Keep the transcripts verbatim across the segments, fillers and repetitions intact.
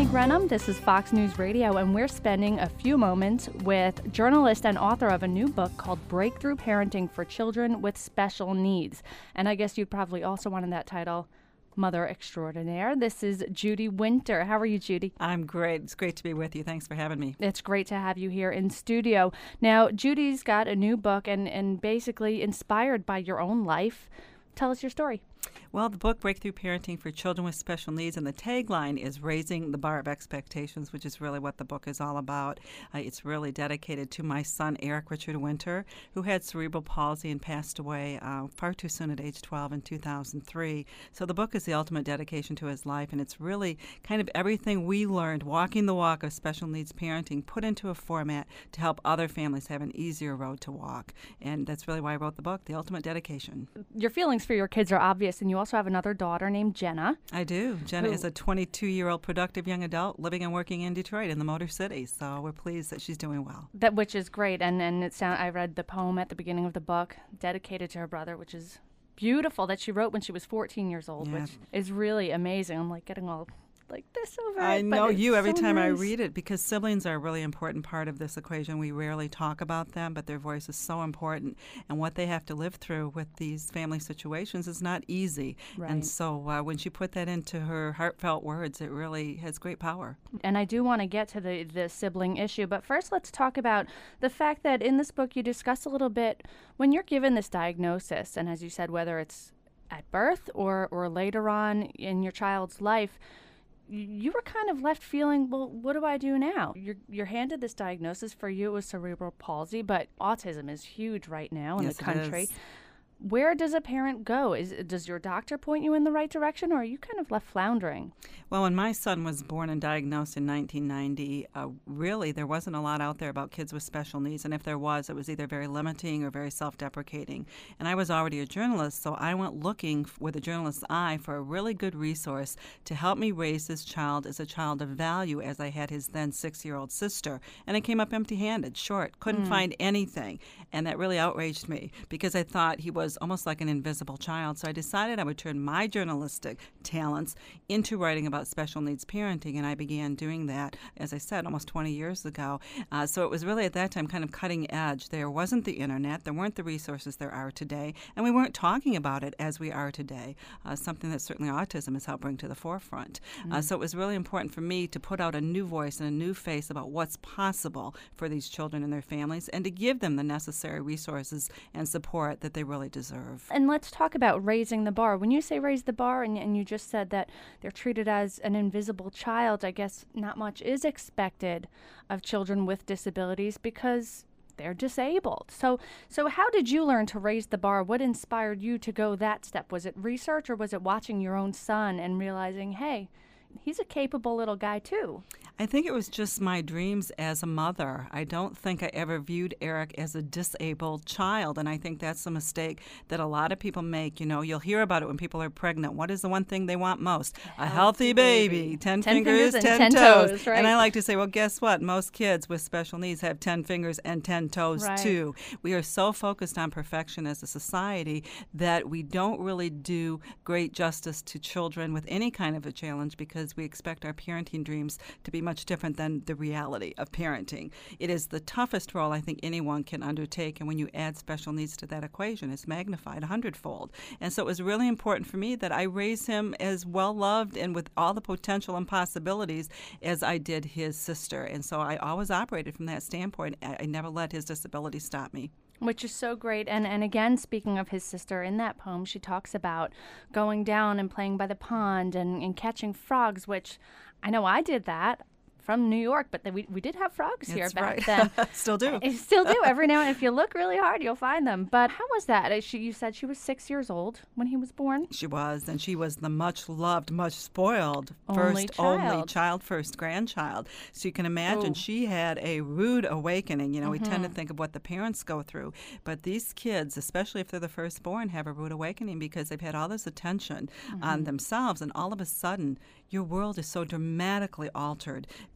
Grenham. This is Fox News Radio, and we're spending a few moments with journalist and author of a new book called Breakthrough Parenting for Children with Special Needs. And I guess you probably also wanted that title, Mother Extraordinaire. This is Judy Winter. How are you, Judy? I'm great. It's great to be with you. Thanks for having me. It's great to have you here in studio. Now, Judy's got a new book and, and basically inspired by your own life. Tell us your story. Well, the book, Breakthrough Parenting for Children with Special Needs, and the tagline is Raising the Bar of Expectations, which is really what the book is all about. Uh, it's really dedicated to my son, Eric Richard Winter, who had cerebral palsy and passed away uh, far too soon at age twelve in two thousand three. So the book is the ultimate dedication to his life, and it's really kind of everything we learned walking the walk of special needs parenting put into a format to help other families have an easier road to walk. And that's really why I wrote the book, The Ultimate Dedication. Your feelings for your kids are obvious, and you also have another daughter named Jenna. I do. Jenna Who? is a twenty-two-year-old productive young adult living and working in Detroit in the Motor City. So we're pleased that she's doing well. That which is great, and and it sound I read the poem at the beginning of the book dedicated to her brother, which is beautiful, that she wrote when she was fourteen years old, Yeah. which is really amazing. I'm like getting all like this over I it, but know it's you every so time I nice. read it, because siblings are a really important part of this equation. We rarely talk about them, but their voice is so important. And what they have to live through with these family situations is not easy. Right. And so uh, when she put that into her heartfelt words, it really has great power. And I do want to get to the, the sibling issue, but first let's talk about the fact that in this book you discuss a little bit when you're given this diagnosis, and as you said, whether it's at birth or, or later on in your child's life, you were kind of left feeling, well, what do I do now? You're, you're handed this diagnosis. For you, it was cerebral palsy, but autism is huge right now in Yes, the it country. is. Where does a parent go? Is does your doctor point you in the right direction, or are you kind of left floundering? Well, when my son was born and diagnosed in nineteen ninety, uh, really there wasn't a lot out there about kids with special needs, and if there was, it was either very limiting or very self-deprecating. And I was already a journalist, so I went looking f- with a journalist's eye for a really good resource to help me raise this child as a child of value, as I had his then six-year-old sister. And I came up empty-handed, short, couldn't find anything, and that really outraged me because I thought he was almost like an invisible child. So I decided I would turn my journalistic talents into writing about special needs parenting, and I began doing that, as I said, almost twenty years ago. Uh, so it was really at that time kind of cutting edge. There wasn't the internet, there weren't the resources there are today, and we weren't talking about it as we are today, uh, something that certainly autism has helped bring to the forefront. Mm-hmm. Uh, so it was really important for me to put out a new voice and a new face about what's possible for these children and their families, and to give them the necessary resources and support that they really deserve. And let's talk about raising the bar. When you say raise the bar, and, and you just said that they're treated as an invisible child, I guess not much is expected of children with disabilities because they're disabled. So, so how did you learn to raise the bar? What inspired you to go that step? Was it research, or was it watching your own son and realizing, hey, he's a capable little guy too? I think it was just my dreams as a mother. I don't think I ever viewed Eric as a disabled child, and I think that's a mistake that a lot of people make. You know, you'll hear about it when people are pregnant. What is the one thing they want most? A healthy, healthy baby. baby. Ten, ten fingers, fingers ten, ten toes. toes right? And I like to say, well, guess what? Most kids with special needs have ten fingers and ten toes, right. too. We are so focused on perfection as a society that we don't really do great justice to children with any kind of a challenge, because we expect our parenting dreams to be much different than the reality of parenting. It is the toughest role I think anyone can undertake, and when you add special needs to that equation, it's magnified a hundredfold. And so it was really important for me that I raise him as well-loved and with all the potential and possibilities as I did his sister. And so I always operated from that standpoint. I, I never let his disability stop me. Which is so great. And and again, speaking of his sister, in that poem, she talks about going down and playing by the pond and, and catching frogs, which I know I did that. From New York, but the, we we did have frogs here That's back right. then. Still do. I still do. Every now and then, if you look really hard, you'll find them. But how was that? Uh, She, you said she was six years old when he was born? She was, and she was the much-loved, much-spoiled Only first, child. only child, first grandchild. So you can imagine Ooh. she had a rude awakening. You know, Mm-hmm. we tend to think of what the parents go through, but these kids, especially if they're the firstborn, have a rude awakening because they've had all this attention Mm-hmm. on themselves, and all of a sudden, your world is so dramatically altered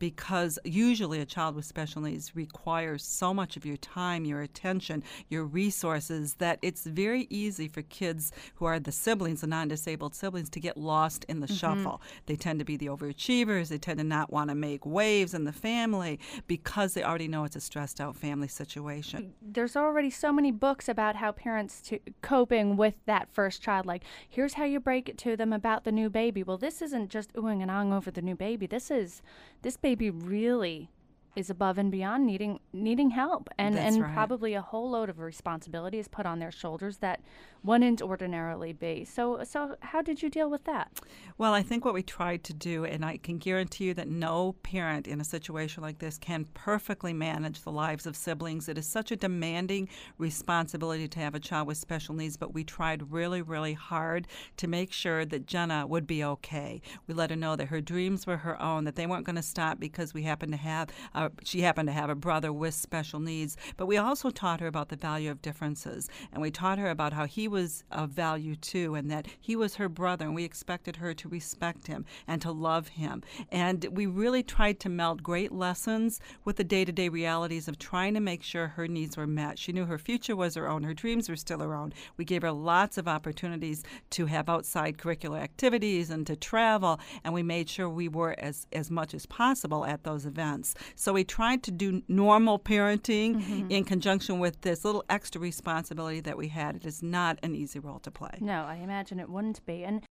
because usually a child with special needs requires so much of your time, your attention, your resources, that it's very easy for kids who are the siblings, the non-disabled siblings, to get lost in the mm-hmm. shuffle. They tend to be the overachievers. They tend to not want to make waves in the family because they already know it's a stressed out family situation. There's already so many books about how parents to coping with that first child, like here's how you break it to them about the new baby. Well, this isn't just oohing and ahhing over the new baby. This is this baby really is above and beyond needing needing help, and That's and right. probably a whole load of responsibility is put on their shoulders that wouldn't ordinarily be. So so how did you deal with that? Well, I think what we tried to do, and I can guarantee you that no parent in a situation like this can perfectly manage the lives of siblings. It is such a demanding responsibility to have a child with special needs, but we tried really, really hard to make sure that Jenna would be okay. We let her know that her dreams were her own, that they weren't going to stop because we happened to have a, she happened to have a brother with special needs. But we also taught her about the value of differences, and we taught her about how he was of value too, and that he was her brother, and we expected her to respect him and to love him. And we really tried to meld great lessons with the day-to-day realities of trying to make sure her needs were met. She knew her future was her own. Her dreams were still her own. We gave her lots of opportunities to have outside curricular activities and to travel, and we made sure we were as, as much as possible at those events. So we tried to do normal parenting mm-hmm. in conjunction with this little extra responsibility that we had. It is not an easy role to play. No, I imagine it wouldn't be. And